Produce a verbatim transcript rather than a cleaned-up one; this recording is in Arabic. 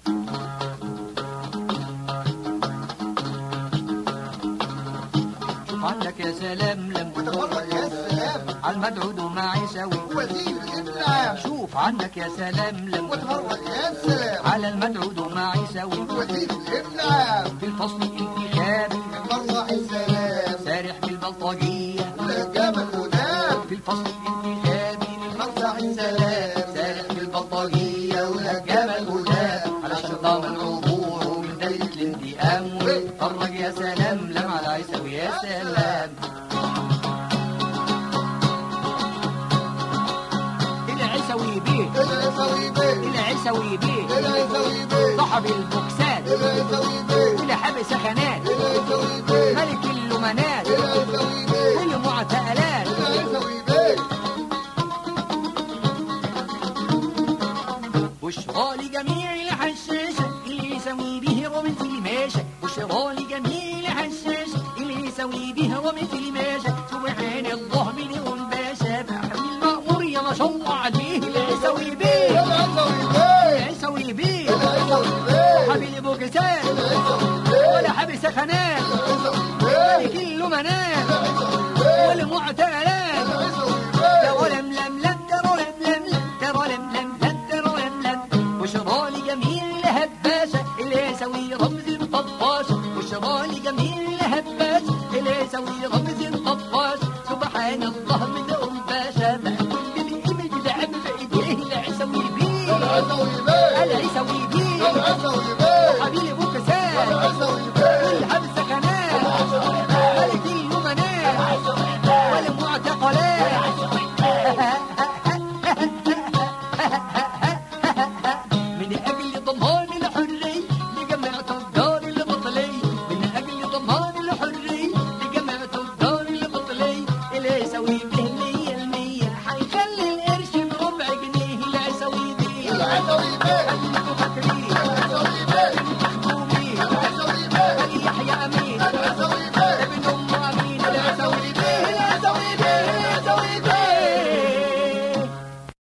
عندك يا سلام لم يا سلام عالمدعود وما يساوي وزير الإبداع. شوف عندك يا سلام لم وتهرج يا سلام على المدعود وما يساوي وزير الإبداع. في الفصل الانتخابي مرضى السلام سارح بالبلطجية والجمل ودام. في الفصل الانتخابي مرضى السلام سارح بالبلطجية والجمل ودام على الشرطة من عبور ومن دايرة الانتقام واتفرج يا سلام لم على عيساوي يا سلام. العيساوي بيه العيساوي بيه العيساوي بيه العيساوي بيه صاحب البوكسات العيساوي بيه واللي حابس خانات العيساوي بيه ملك اللمنات العيساوي بيه والمعتقلات العيساوي بيه. بشرى لجميع الحشاشة اللي يسوي به ومثل ماشى. بشرى لجميع الحشاشة اللي يسوي بها ومثل ماشى. سبحان الله مليون باشا بحمي المأمور يا ما شاء الله عليه. العيساوي بيه العيساوي بيه العيساوي بيه العيساوي بيه حبيب بوكسات العيساوي بيه ولا حبس خانات العيساوي بيه ملك اللمنات العيساوي بيه والمعتقلات. العيساوي بيه. ترى لم لم لم ترى لم لم لم ترى لم لم لم ترى لم لم. بشرى لجميع الهباشة اللي يسوي رمز الطفاشة. بشرى لجميع الهباشة اللي يسوي رمز الطفاشة. سبحان الله منهم باشا بقى كل الإيمج لعب بإيديه. العيساوي بيه العيساوي بيه العيساوي بيه العيساوي بيه حبيب بوكسات العيساوي بيه والحبس خانات ملك اللمنات والمعتقلات. من أجل ضمان الحرية لجميع تجار البطلية. من أجل ضمان الحرية لجميع تجار البطلية. العيساوي به مية المية حيخلي القرش بربع جنيه. العيساوي بيه العيساوي